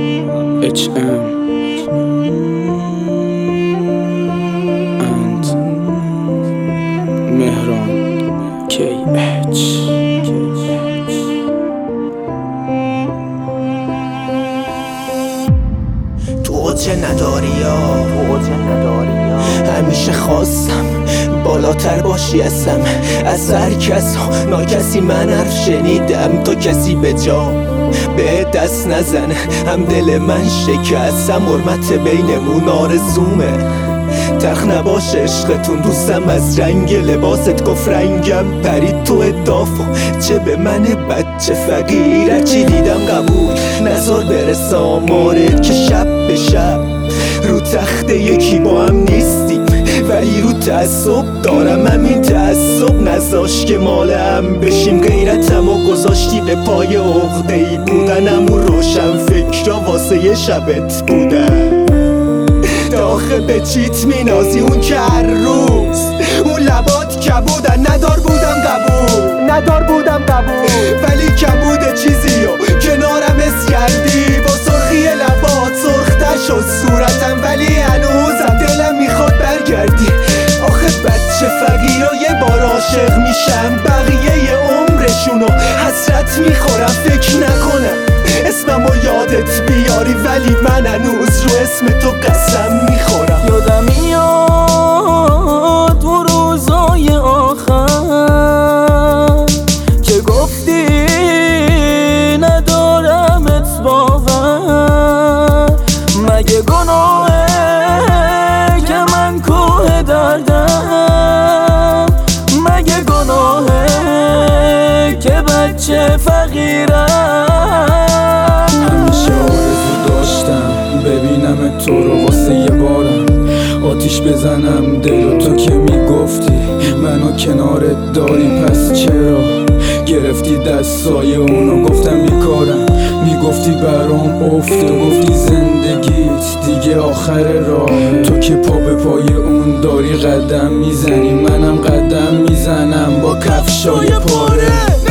HM and مهران KH. تو چه نداری یا همیشه خواستم بالاتر باشی از هر کس ناکسی من حرف شنیدم تا کسی به جا به دست نزنه. هم دل من شکست، هم حرمت بینمون آرزومه تخ نباشه عشقتون. دوستم از رنگ لباست گفت رنگم پرید تو ادافا چه به من بچه فقیر چی دیدم قبول نزار برسه آمارت که شب به شب رو تخت یکی با هم نیستیم ولی رو تعصب دارم. همین تعصب نذاش که مال هم بشیم. غیرتم و گذاشتی به پای عقده‌ای بودنم و روشن فکرا واسه یه شبت بودن. داخل به چیت مینازی اون که هر روز اون لبات کبودن. ندار بودم قبول ولی کبود چیزی و کنارم اس کردی با سرخی لبات. سرختر شد صورتم ولی هنوزم دلم میخواد برگردی. آخه بچه فقیرا یه بار عاشق میشم بقیه عمرشونو حسرت میخورم. فکر نکنم اسممو یادت بیاری ولی من هنوز رو اسم تو قسم میخورم. یادم میاد تو روزای آخر که گفتی ندارمت باور. مگه گناهه که من کوه دردم؟ مگه گناهه که بچه فقیرم؟ همیشه آرزو داشتم ببینم تو رو واسه یه بارم آتیش بزنم دل تو که میگفتی منو کنارت داری پس چرا گرفتی دستای اونو؟ گفتم بیکارم میگفتی برام افت و گفتی زندگیت دیگه آخر راه. تو که پا به پای اون داری قدم میزنی منم قدم میزنم با کفشای پاره.